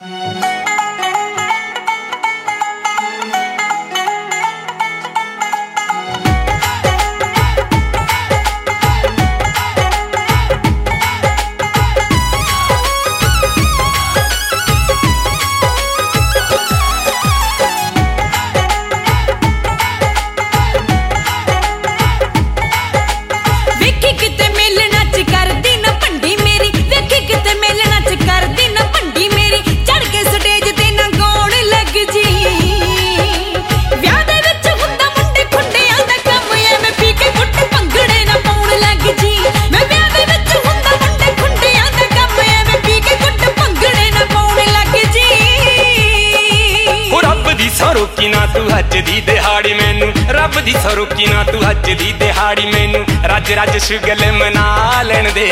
रोकी ना तू हज दी दिहाड़ी मैनू, रब दी सौ रोकी ना तू हज दी दिहाड़ी मैनू, रज रज शुगल मना लैन दे।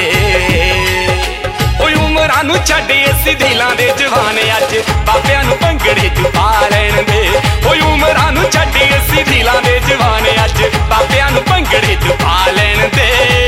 उमरां नू छड्ड इस दिलां दे जवाने अज बाबियां नू भंगड़े च पा लैन दे। उमरां नू छड्ड इस दिलां दे जवाने अज बाबियां नू भंगड़े च पा लैन दे।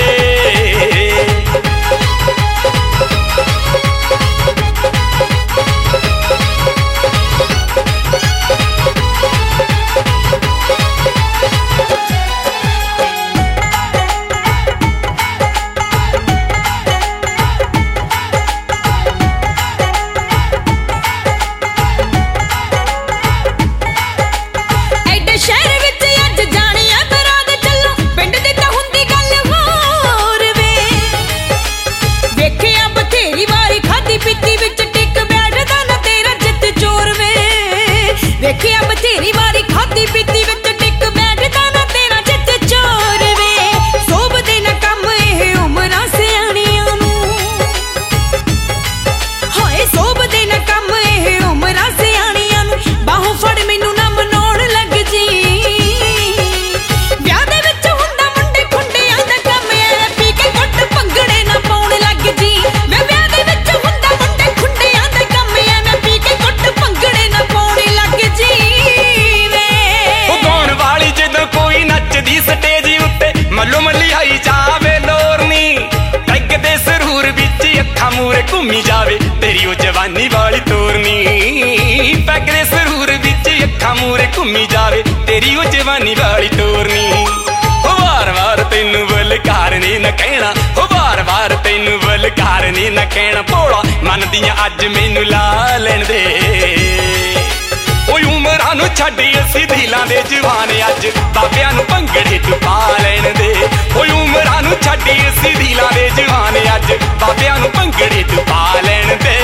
देखिया बथेरी वारी खादी पीती विच टिक बैठदा ना तेरा चित चोर वे। सोभदे ना कम इह उमरां सियाणियां नूं, हाय सोभदे ना कम इह उमरां सियाणियां नूं। बाहों फड़ मैनू ना मनाउण लग जी, विआह दे विच हुंदा मुंडे खुंडियां दा कम ऐ पी के गुੱਟ भंगड़े ना पाउण लग जी। मैं विआह दे विच हुंदा मुंडे खुंडियां दा कम ऐ मैं पी के गुੱਟ भंगड़े ना पाउण लग जी। कोई नचदी स्टेज उत्ते मल्लो मल्ली आई जावे लोरनी, टैग दे सरूर विच अखां मूरे घूमी जावे तेरी ओ जवानी वाली तोरनी। टैग दे सरूर विच अखां मूरे घूमी जावे तेरी ओ जवानी वाली तोरनी। वार वार तैनू बलकार ने न कहना, वार वार तैनू बलकार ने न कहना, भोला मन दियां अज मैनू ला लैन दे। उमरां नू छड्ड असी दिलां दे जवाने अज बाबियां नू भंगड़े च पा लैन दे। उमरां नू छड्ड असी दिलां दे जवाने अज बाबियां नू भंगड़े च पा लैन दे।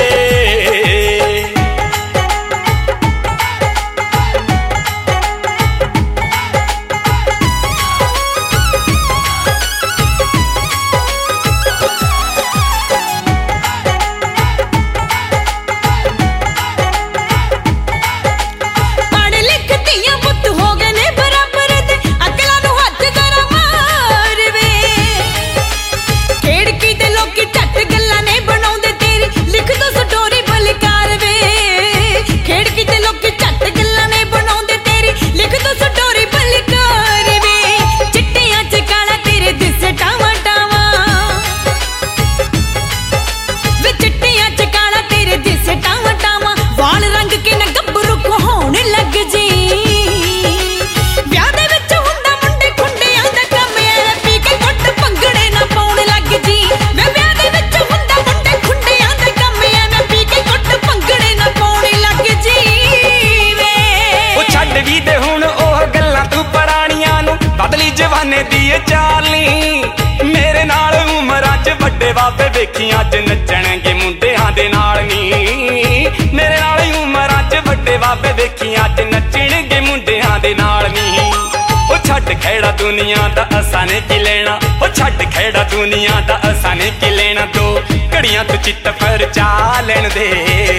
जवाने दी चालनी मेरे नाल उमरां च वड्डे बाबे वेखी अज नचणगे मुंडियां दे नाल नी। मेरे नाल उमरां च वड्डे बाबे वेखी अज नचणगे मुंडियां दे नाल नी। ओ छड्ड खेड़ा दुनिया दा असां ने की लेना, ओ छड्ड खेड़ा दुनिया दा असां ने की लेना, दो घड़ियां तू चित्त पर चा लैन दे।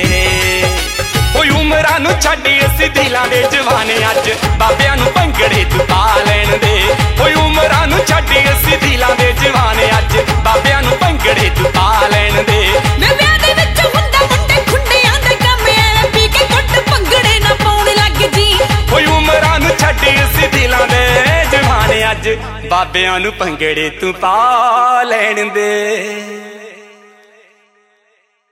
उमरां नू छड्ड असी दिलां दे जवाने अज बाबियां नू भंगड़े च पा लैन दे। उमरां नू छड्ड असी दिलां दे जवाने अज बाबियां नू भंगड़े च पा लैन दे। मैं विआह दे विच हुंदा मुंडे खुंडियां दे कम ऐ पी के गुੱਟ भंगड़े ना पाउण लग जी। उमरां नू छड्ड असी दिलां दे जवाने अज बाबियां नू भंगड़े तू पा लैन दे।